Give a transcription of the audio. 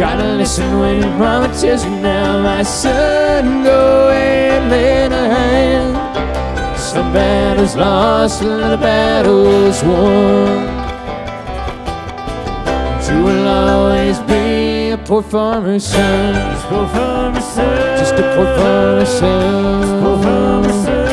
Gotta listen when your mama tells you now, my son, go and lend a hand. Some battles lost, other battles won. You will always be a poor farmer's son. Poor farmer's son. Just a poor farmer's son. Poor farmer's son.